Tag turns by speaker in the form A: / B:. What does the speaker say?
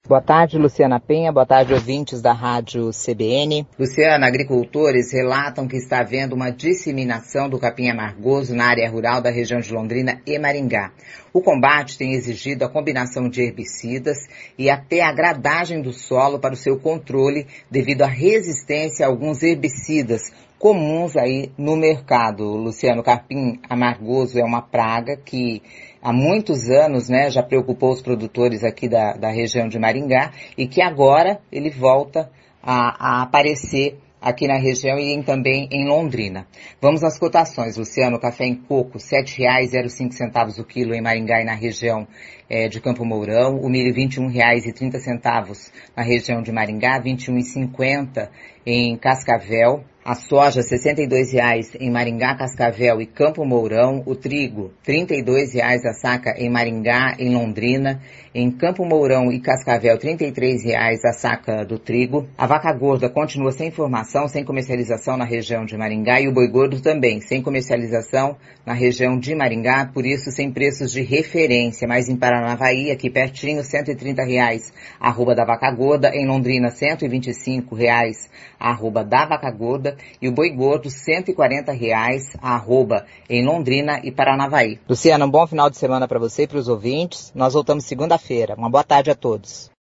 A: Boa tarde, Luciana Penha. Boa tarde, ouvintes da Rádio CBN.
B: Luciana, agricultores relatam que está havendo uma disseminação do capim amargoso na área rural da região de Londrina e Maringá. O combate tem exigido a combinação de herbicidas e até a gradagem do solo para o seu controle devido à resistência a alguns herbicidas comuns aí no mercado. Luciano, o capim amargoso é uma praga que há muitos anos, né, já preocupou os produtores aqui da região de Maringá e que agora ele volta a aparecer aqui na região e também em Londrina. Vamos às cotações, Luciano. Café em coco, R$ 7,05 o quilo em Maringá e na região de Campo Mourão. O milho, R$ 21,30 na região de Maringá, R$ 21,50 em Cascavel. A soja, R$ 62,00 em Maringá, Cascavel e Campo Mourão. O trigo, R$ 32,00 a saca em Maringá, em Londrina. Em Campo Mourão e Cascavel, R$ 33,00 a saca do trigo. A vaca gorda continua sem informação, sem comercialização na região de Maringá. E o boi gordo também, sem comercialização na região de Maringá, por isso sem preços de referência. Mas em Paranavaí, aqui pertinho, R$ 130,00 a arroba da vaca gorda. Em Londrina, R$ 125,00 a arroba da vaca gorda. E o boi gordo, R$ 140,00 a arroba em Londrina e Paranavaí.
A: Luciana, um bom final de semana para você e para os ouvintes. Nós voltamos segunda-feira. Uma boa tarde a todos.